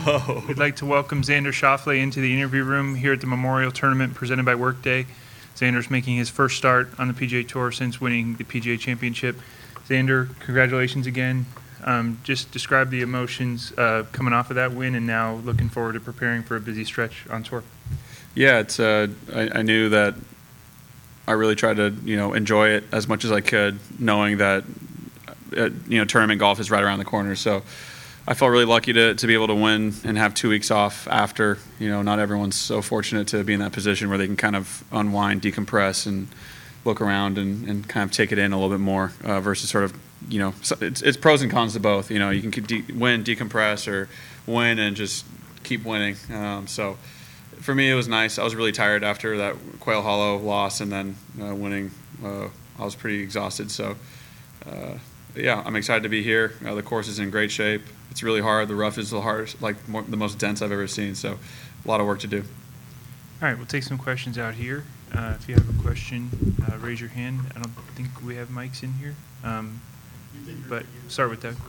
Whoa. We'd like to welcome Xander Schauffele into the interview room here at the Memorial Tournament presented by Workday. Xander's making his first start on the PGA Tour since winning the PGA Championship. Xander, congratulations again. Just describe the emotions coming off of that win and now looking forward to preparing for a busy stretch on tour. Yeah, it's. I knew that I really tried to enjoy it as much as I could, knowing that tournament golf is right around the corner. So I felt really lucky to be able to win and have 2 weeks off after. Not everyone's so fortunate to be in that position where they can kind of unwind, decompress, and look around and kind of take it in a little bit more versus sort of, it's pros and cons to both. You can win, decompress, or win and just keep winning. So for me, it was nice. I was really tired after that Quail Hollow loss, and then winning. I was pretty exhausted. So, yeah, I'm excited to be here. The course is in great shape. It's really hard. The rough is the hardest, the most dense I've ever seen. So, a lot of work to do. All right, we'll take some questions out here. If you have a question, raise your hand. I don't think we have mics in here, but start with Doug.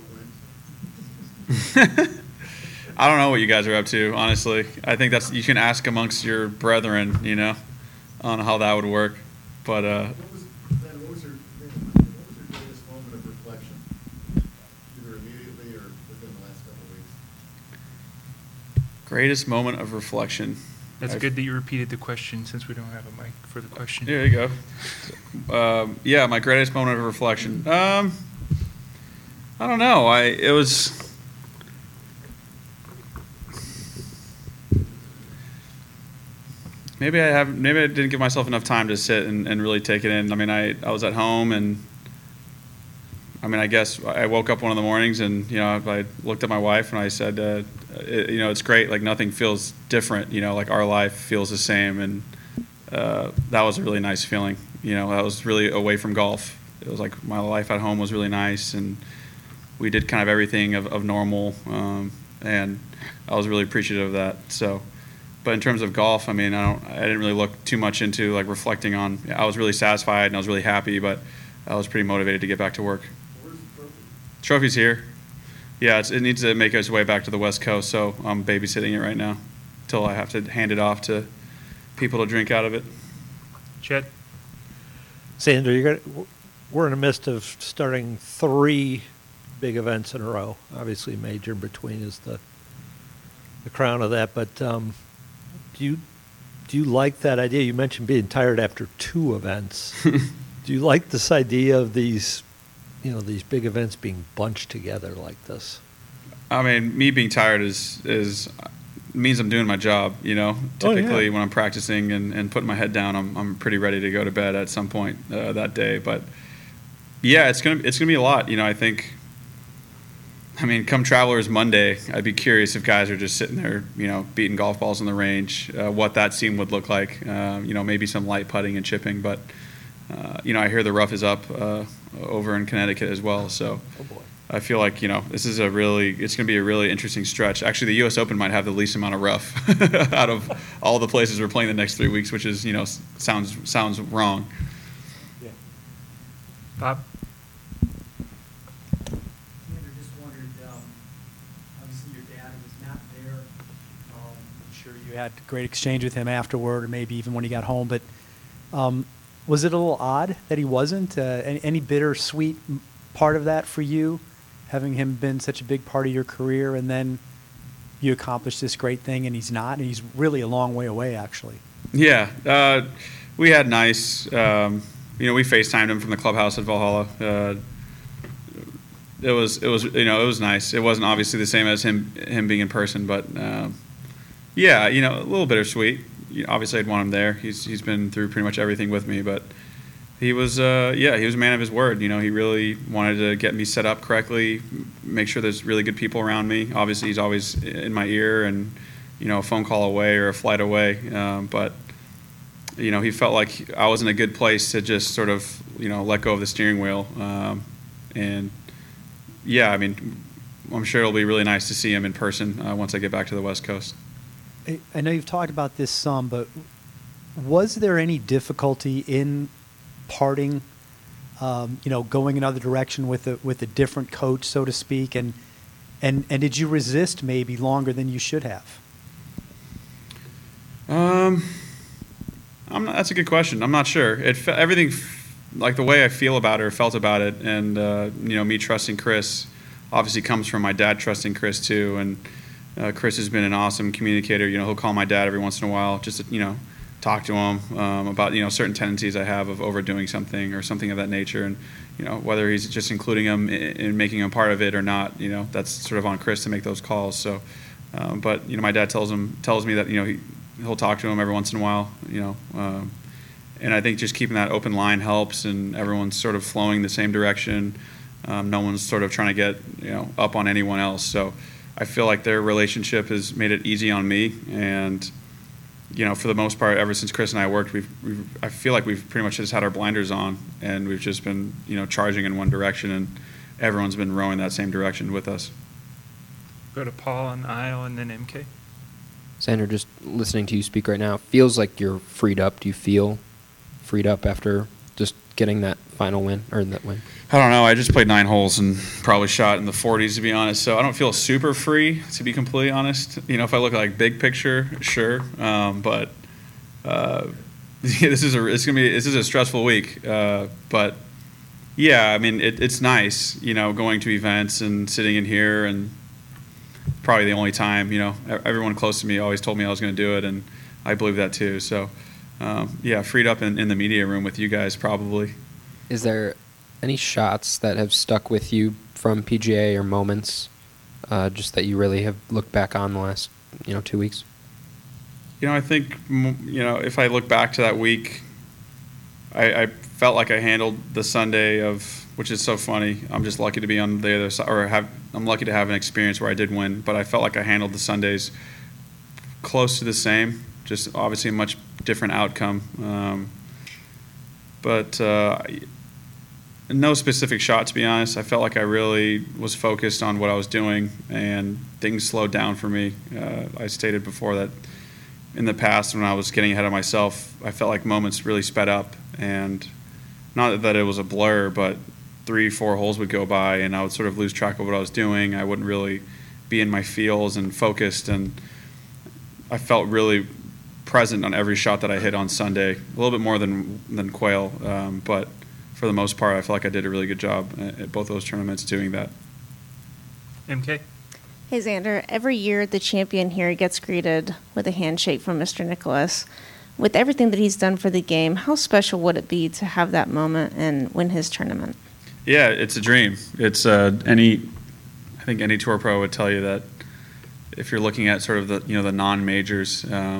I don't know what you guys are up to, honestly. I think you can ask amongst your brethren, on how that would work. But what was your greatest moment of reflection, either immediately or within the last couple of weeks? Greatest moment of reflection. That's good that you repeated the question since we don't have a mic for the question. There you go. Yeah, my greatest moment of reflection. I don't know. It was. Maybe I didn't give myself enough time to sit and really take it in. I mean, I was at home, and I guess I woke up one of the mornings and I looked at my wife and I said, it's great. Like nothing feels different. Like our life feels the same, and that was a really nice feeling. That was really away from golf. It was like my life at home was really nice, and we did kind of everything of normal, and I was really appreciative of that. So. But in terms of golf, I didn't really look too much into reflecting on. I was really satisfied and I was really happy, but I was pretty motivated to get back to work. Where's the trophy? Trophy's here. Yeah, it needs to make its way back to the West Coast, so I'm babysitting it right now until I have to hand it off to people to drink out of it. Chet? Xander, we're in the midst of starting 3 big events in a row. Obviously, major in between is the crown of that, but do you like that idea? You mentioned being tired after 2 events. Do you like this idea of these big events being bunched together like this? Me being tired means I'm doing my job. Typically when I'm practicing and putting my head down, I'm pretty ready to go to bed at some point that day. But yeah, it's gonna be a lot. I think. Come Travelers Monday, I'd be curious if guys are just sitting there, beating golf balls on the range, what that scene would look like. Maybe some light putting and chipping, but I hear the rough is up over in Connecticut as well. So I feel like this is it's going to be a really interesting stretch. Actually, the U.S. Open might have the least amount of rough out of all the places we're playing the next 3 weeks, which is sounds wrong. Yeah. Bob. You had a great exchange with him afterward, or maybe even when he got home. But was it a little odd that he wasn't? Any bittersweet part of that for you, having him been such a big part of your career, and then you accomplished this great thing, and he's not, and he's really a long way away, actually. Yeah, we had nice. We FaceTimed him from the clubhouse at Valhalla. It was nice. It wasn't obviously the same as him being in person, but. Yeah, a little bittersweet. Obviously, I'd want him there. He's been through pretty much everything with me, but he was he was a man of his word. He really wanted to get me set up correctly, make sure there's really good people around me. Obviously, he's always in my ear and a phone call away or a flight away. But he felt like I was in a good place to just sort of let go of the steering wheel. And yeah, I'm sure it'll be really nice to see him in person once I get back to the West Coast. I know you've talked about this some, but was there any difficulty in parting, going another direction with a different coach, so to speak? And And did you resist maybe longer than you should have? That's a good question. I'm not sure. Everything, like the way I feel about it or felt about it, and me trusting Chris, obviously comes from my dad trusting Chris too. And Chris has been an awesome communicator. He'll call my dad every once in a while just to talk to him about certain tendencies I have of overdoing something or something of that nature, and whether he's just including him in making him part of it or not. That's sort of on Chris to make those calls. So, but my dad tells me that he'll talk to him every once in a while. And I think just keeping that open line helps, and everyone's sort of flowing the same direction. No one's sort of trying to get up on anyone else. So I feel like their relationship has made it easy on me, and for the most part, ever since Chris and I worked, I feel like we've pretty much just had our blinders on, and we've just been charging in one direction, and everyone's been rowing that same direction with us. Go to Paul on the aisle and then MK. Xander, just listening to you speak right now, feels like you're freed up. Do you feel freed up after just getting that final win, or that win? I don't know. I just played 9 holes and probably shot in the 40s, to be honest. So I don't feel super free, to be completely honest. If I look like big picture, sure. But this is a stressful week. But yeah, I mean, it's nice, going to events and sitting in here, and probably the only time, everyone close to me always told me I was going to do it, and I believe that too. So yeah, freed up in the media room with you guys probably. Is there any shots that have stuck with you from PGA or moments just that you really have looked back on the last 2 weeks? I think if I look back to that week, I felt like I handled the Sunday which is so funny. I'm just lucky to be on the other side, I'm lucky to have an experience where I did win, but I felt like I handled the Sundays close to the same, just obviously a much different outcome. But no specific shot, to be honest. I felt like I really was focused on what I was doing, and things slowed down for me. I stated before that in the past, when I was getting ahead of myself, I felt like moments really sped up, and not that it was a blur, but 3-4 holes would go by, and I would sort of lose track of what I was doing. I wouldn't really be in my feels and focused, and I felt really present on every shot that I hit on Sunday, a little bit more than Quail, but for the most part, I feel like I did a really good job at both those tournaments doing that. MK? Hey, Xander, every year the champion here gets greeted with a handshake from Mr. Nicholas. With everything that he's done for the game, how special would it be to have that moment and win his tournament? Yeah, it's a dream. It's I think any tour pro would tell you that if you're looking at sort of the non-majors,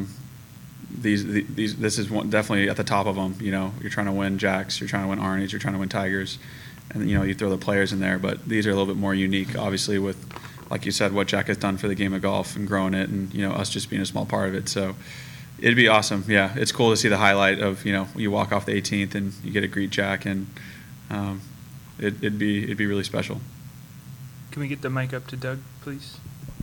this is definitely at the top of them. You're trying to win Jacks, you're trying to win Arnies, you're trying to win Tigers, and you throw the players in there. But these are a little bit more unique, obviously, with, like you said, what Jack has done for the game of golf and growing it, and us just being a small part of it. So it'd be awesome. Yeah, it's cool to see the highlight of you walk off the 18th and you get to greet Jack, and it'd be really special. Can we get the mic up to Doug, please?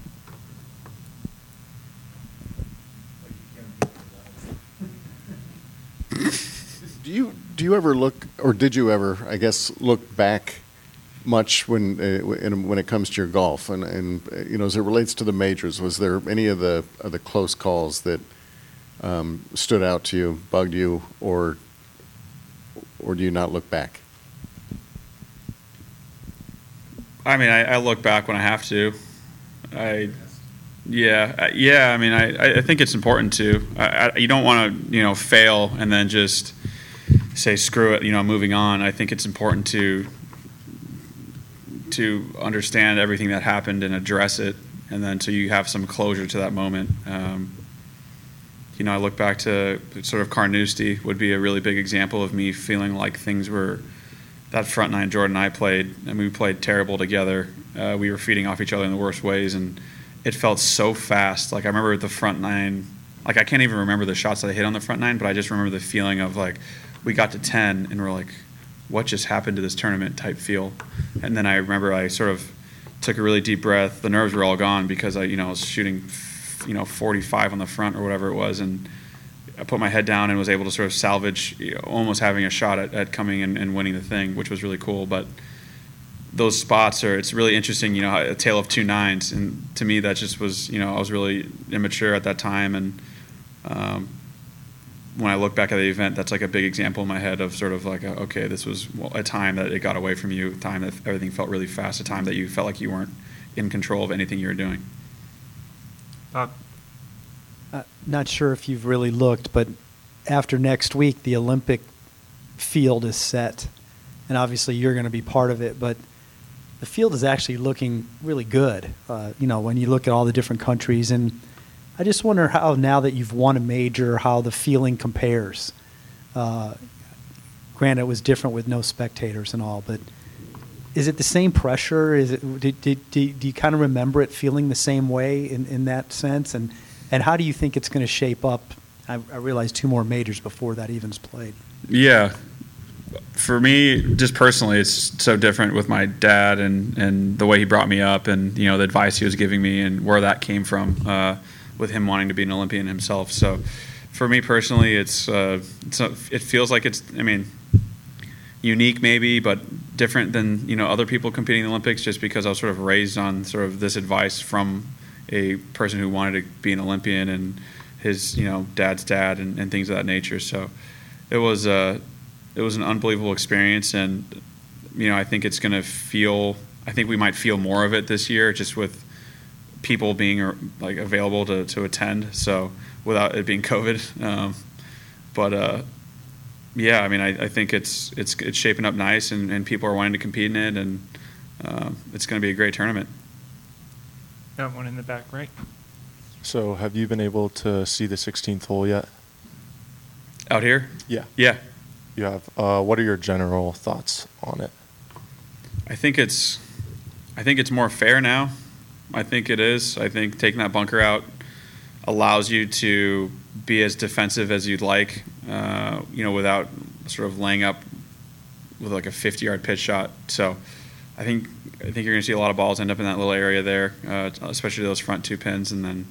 Do you ever look, or did you ever, I guess, look back much when it comes to your golf, and as it relates to the majors? Was there any of the close calls that stood out to you, bugged you, or do you not look back? I mean, I look back when I have to. Yeah. I mean, I think it's important to. You don't want to, fail and then just say screw it, moving on. I think it's important to understand everything that happened and address it, and then so you have some closure to that moment. I look back to sort of Carnoustie would be a really big example of me feeling like things were. That front nine Jordan and I played, and we played terrible together. We were feeding off each other in the worst ways, and it felt so fast. Like, I remember the front nine, like, I can't even remember the shots that I hit on the front nine, but I just remember the feeling of, like, we got to 10, and we're like, what just happened to this tournament type feel? And then I remember I sort of took a really deep breath. The nerves were all gone because I was shooting, 45 on the front or whatever it was, and I put my head down and was able to sort of salvage, almost having a shot at coming and winning the thing, which was really cool. But those spots are, it's really interesting, you know, a tale of two nines. And to me, that just was, you know, I was really immature at that time. And when I look back at the event, that's like a big example in my head of sort of like, okay, this was a time that it got away from you, a time that everything felt really fast, a time that you felt like you weren't in control of anything you were doing. Bob? Not sure if you've really looked, but after next week, the Olympic field is set. And obviously you're going to be part of it, but the field is actually looking really good, you know, when you look at all the different countries. And I just wonder how, now that you've won a major, how the feeling compares. Granted, it was different with no spectators and all, but is it the same pressure? Is it, do you kind of remember it feeling the same way in that sense? And how do you think it's going to shape up? I realize 2 more majors before that even's played. Yeah. For me, just personally, it's so different with my dad and the way he brought me up and, you know, the advice he was giving me and where that came from with him wanting to be an Olympian himself. So for me personally, it feels like it's, I mean, unique maybe, but different than, you know, other people competing in the Olympics, just because I was sort of raised on sort of this advice from a person who wanted to be an Olympian and his, you know, dad's dad and things of that nature. So it was an unbelievable experience, and, you know, I think it's going to feel, I think we might feel more of it this year just with people being like available to attend, so without it being COVID. Yeah, I mean, I think it's shaping up nice, and people are wanting to compete in it, and it's going to be a great tournament. Got one in the back, right? So have you been able to see the 16th hole yet? Out here? Yeah. Yeah. You have. What are your general thoughts on it? I think it's more fair now. I think it is. I think taking that bunker out allows you to be as defensive as you'd like, you know, without sort of laying up with like a 50-yard pitch shot. So I think you're going to see a lot of balls end up in that little area there, especially those front 2 pins, and then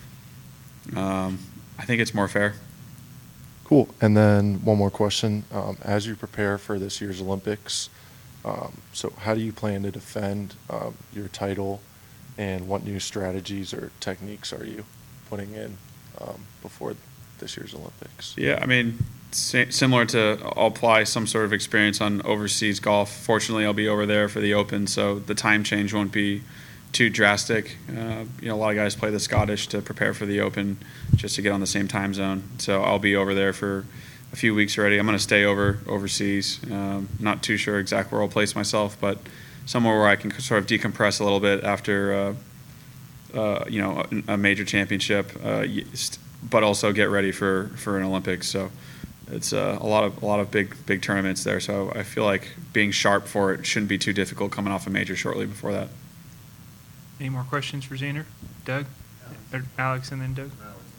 I think it's more fair. Cool. And then one more question. As you prepare for this year's Olympics, so how do you plan to defend your title, and what new strategies or techniques are you putting in before this year's Olympics? Yeah, I mean, similar to, I'll apply some sort of experience on overseas golf. Fortunately, I'll be over there for the Open, so the time change won't be too drastic. You know, a lot of guys play the Scottish to prepare for the Open just to get on the same time zone. So I'll be over there for a few weeks already. I'm going to stay overseas. Not too sure exactly where I'll place myself, but somewhere where I can sort of decompress a little bit after, you know, a major championship, but also get ready for an Olympics. So it's a lot of big tournaments there. So I feel like being sharp for it shouldn't be too difficult coming off a major shortly before that. Any more questions for Xander? Doug? Or Alex and then Doug?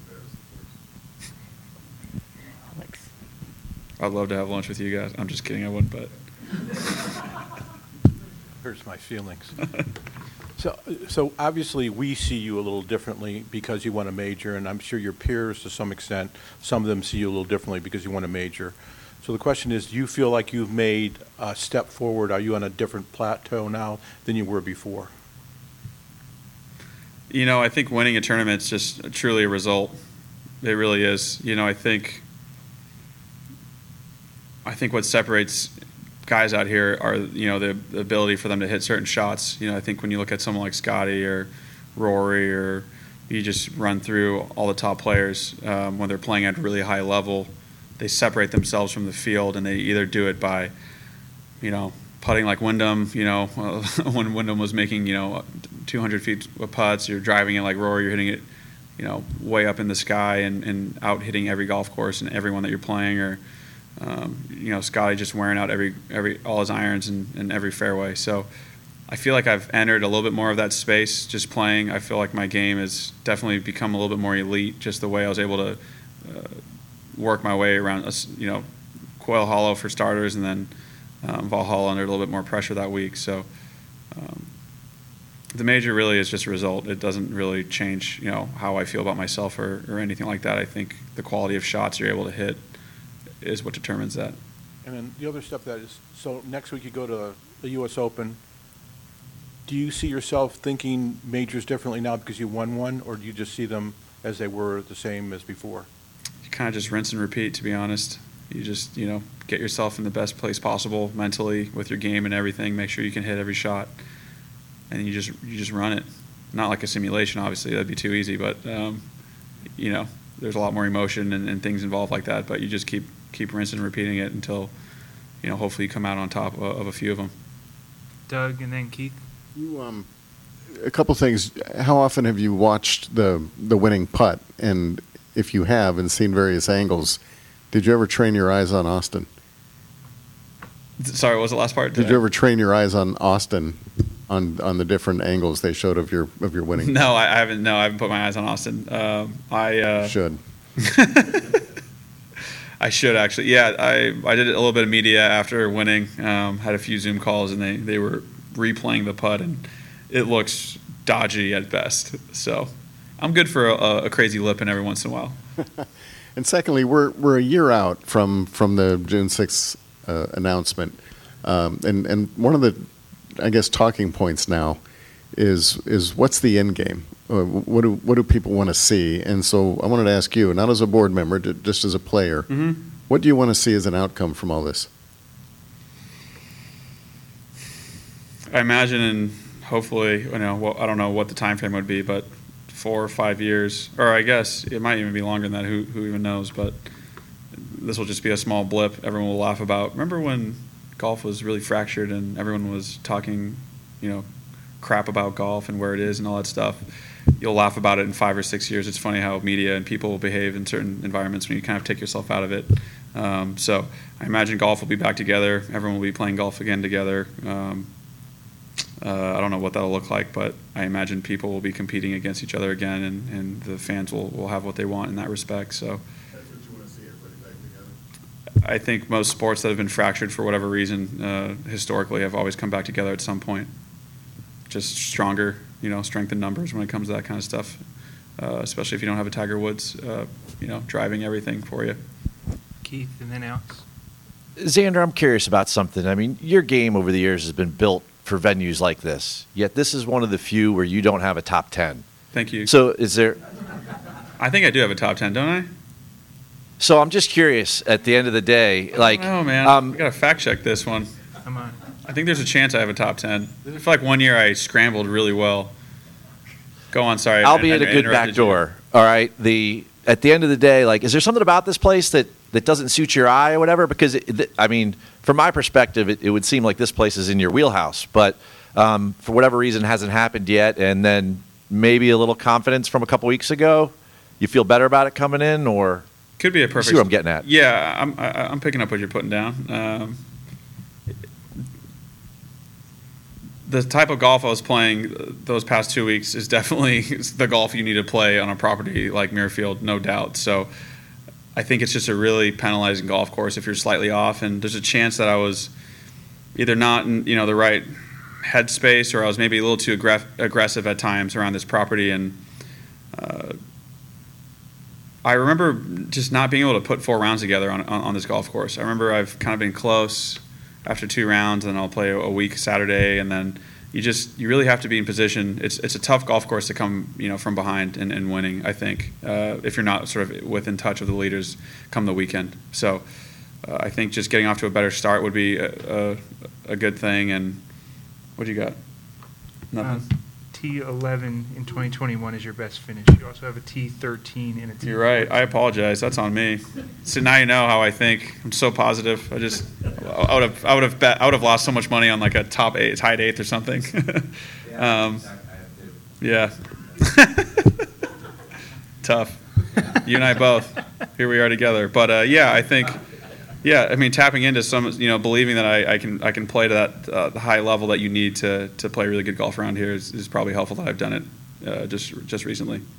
I'd love to have lunch with you guys. I'm just kidding, I wouldn't, but. Hurts my feelings. So obviously we see you a little differently because you won a major, and I'm sure your peers to some extent, some of them see you a little differently because you won a major. So the question is, do you feel like you've made a step forward? Are you on a different plateau now than you were before? You know, I think winning a tournament's just truly a result. It really is. You know, I think what separates guys out here are, you know, the ability for them to hit certain shots. You know, I think when you look at someone like Scotty or Rory, or you just run through all the top players, when they're playing at a really high level, they separate themselves from the field, and they either do it by, you know, putting like Wyndham, you know, when Wyndham was making, you know, 200 feet of putts, you're driving it like Rory, you're hitting it, you know, way up in the sky and out hitting every golf course and everyone that you're playing, or you know, Scotty just wearing out all his irons in every fairway. So I feel like I've entered a little bit more of that space just playing. I feel like my game has definitely become a little bit more elite, just the way I was able to work my way around, you know, Quail Hollow for starters, and then Valhalla under a little bit more pressure that week. So the major really is just a result. It doesn't really change, you know, how I feel about myself or anything like that. I think the quality of shots you're able to hit is what determines that. And then the other step that is, so next week you go to the U.S. Open, Do you see yourself thinking majors differently now because you won one, or do you just see them as they were the same as before? You kind of just rinse and repeat, to be honest. You just, get yourself in the best place possible mentally with your game and everything. Make sure you can hit every shot, and you just run it. Not like a simulation, obviously. That'd be too easy, but there's a lot more emotion and things involved like that. But you just keep rinsing and repeating it until, hopefully you come out on top of a few of them. Doug, and then Keith. You, a couple things. How often have you watched the winning putt? And if you have and seen various angles, did you ever train your eyes on Austin? Sorry, what was the last part? Did you ever train your eyes on Austin on the different angles they showed of your winning? No, I haven't. No, I haven't put my eyes on Austin. I should. I should actually. Yeah, I did a little bit of media after winning. Had a few Zoom calls, and they were replaying the putt, and it looks dodgy at best. So I'm good for a crazy lip in every once in a while. And secondly, we're a year out from the June 6th announcement, and one of the, I guess, talking points now is what's the end game? What do people want to see? And so I wanted to ask you, not as a board member, just as a player, what do you want to see as an outcome from all this? I imagine, and hopefully, I don't know what the time frame would be, but 4 or 5 years, or I guess it might even be longer than that. Who even knows? But this will just be a small blip everyone will laugh about. Remember when golf was really fractured and everyone was talking, crap about golf and where it is and all that stuff? You'll laugh about it in 5 or 6 years. It's funny how media and people will behave in certain environments when you kind of take yourself out of it. So I imagine golf will be back together. Everyone will be playing golf again together. I don't know what that'll look like, but I imagine people will be competing against each other again, and the fans will have what they want in that respect. So That's what you want to see, everybody back together? I think most sports that have been fractured for whatever reason historically have always come back together at some point. Just stronger, strength in numbers when it comes to that kind of stuff, especially if you don't have a Tiger Woods, driving everything for you. Keith, and then Alex. Xander, I'm curious about something. I mean, your game over the years has been built for venues like this, yet this is one of the few where you don't have a top 10. Thank you. So is there... I think I do have a top 10, don't I? So I'm just curious, at the end of the day, like... Oh, man. We got to fact check this one. Come on. I think there's a chance I have a top 10. I feel like one year I scrambled really well. Go on, sorry. I'll be at a good back door, all right? At the end of the day, like, is there something about this place that doesn't suit your eye or whatever? Because, from my perspective, it would seem like this place is in your wheelhouse. But for whatever reason, it hasn't happened yet. And then maybe a little confidence from a couple weeks ago. You feel better about it coming in, or could be a perfect. See what I'm getting at? Yeah, I'm picking up what you're putting down. The type of golf I was playing those past 2 weeks is definitely the golf you need to play on a property like Muirfield, no doubt. So I think it's just a really penalizing golf course if you're slightly off, and there's a chance that I was either not in the right headspace, or I was maybe a little too aggressive at times around this property. And I remember just not being able to put 4 rounds together on this golf course. I remember I've kind of been close after 2 rounds, and then I'll play a week Saturday, and then you really have to be in position. It's a tough golf course to come from behind and winning, I think, if you're not sort of within touch of the leaders come the weekend. So I think just getting off to a better start would be a good thing. And what do you got? Nothing. T11 in 2021 is your best finish. You also have a T13 and a T. You're right. I apologize. That's on me. So now you know how I think. I'm so positive. I would have lost so much money on like a top 8, tied 8th or something. Yeah. Tough. You and I both. Here we are together. But I think. Yeah, I mean, tapping into some, believing that I can play to that the high level that you need to play really good golf around here is probably helpful that I've done it just recently.